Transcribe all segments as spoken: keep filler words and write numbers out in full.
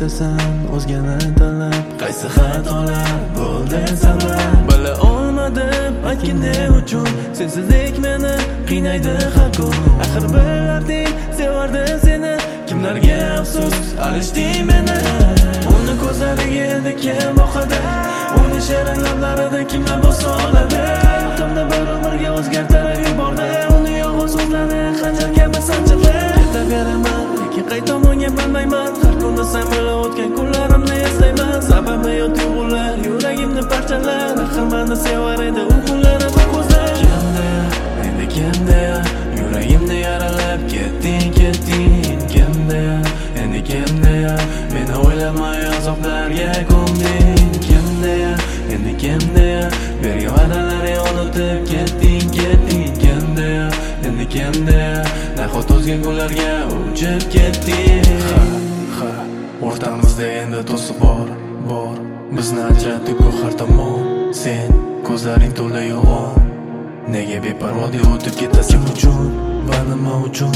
ketasan o'zgani tanlab. Qaysi xatolar bo'ldi sabab? Bila olmadim aytgin ne uchun sensizlik meni qiynaydi har kun. Axir bilarding sevardi seni, kimlarga afsus alishding meni. Uni ko'zlariga endi kim boqadi, uni shirin lablarida kimlar bo'sa oladi. Hayotımda bir umrga o'zgartirib yubordi, uni yolg'on so'zlari xanjar kabi sanchildi. Ketaveraman lekin qay tomonga bilmayman, har kunda sen bilan o'tgan kunlarimni eslayman. Sababi yo'q tuyg'ular yuragimni parchalar, axir meni sevar edi u kunlari bu ko'zlar. Kimda endi kimda yuragimni yaralab ketding ketding. Kimda endi kimda meni o'ylamay azoblarga ko'mding. Kimda endi kimda bergan va'dalaring unutib ketding ketding. Kimda endi kimda nahot o'zga kunlarga uchib ketding. Ha ha o'rtamizda endi to'siq bor bor, bizni ajratdi-ku har tomon. Sen ko'zlaring to'la yolg'on, nega beparvoga o'tib ketasan uchun va nima uchun?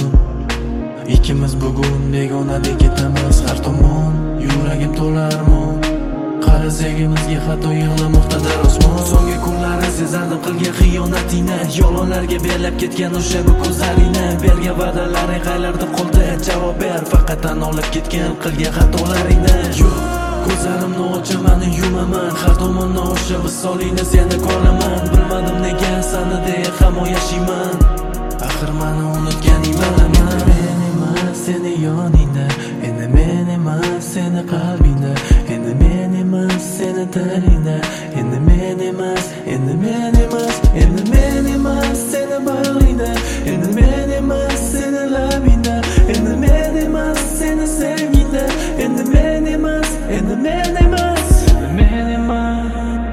Ikkimiz bugun begonadek ketamiz har tomon. Yuragim to'la armon, qara sevgimizga hatto yig'lamoqdadir osmon. So'nggi kunlari sezardim qilgan xiyonatingni, yolg'onlarga berlab ketgan o'sha bu ko'zlaringni. Bergan va'dalaring qaylarda qoldi, javob ber, faqat tan olib ketgan qilgan xatolaringni. Yo'q, ko'zlarimni ochaman, yumaman, har tomonda o'sha visolingni seni ko'raman. Bilmadim nega seni deya ham yashayman, axir meni unutganing bilaman. Men emas seni yoningda, endi men emas seni qalbingda, endi men emas seni tilingda, endi men emas, endi men emas, endi men emas seni bag'ringda, endi men emas seni labingda, endi men emas seni sevgingda, endi men emas, endi men emas, endi men emas.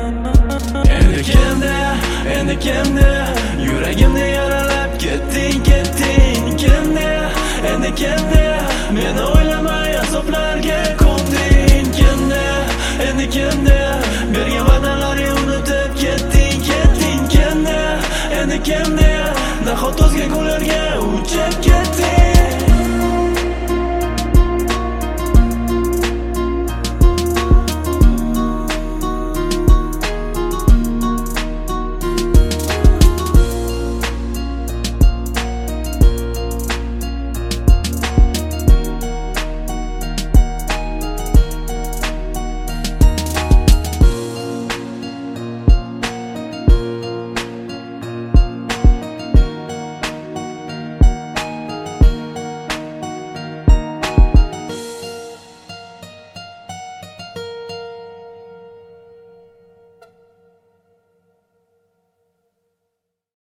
Endi kimda, endi kimda yuragimni yaralab ketding ketding. Kimda endi kimda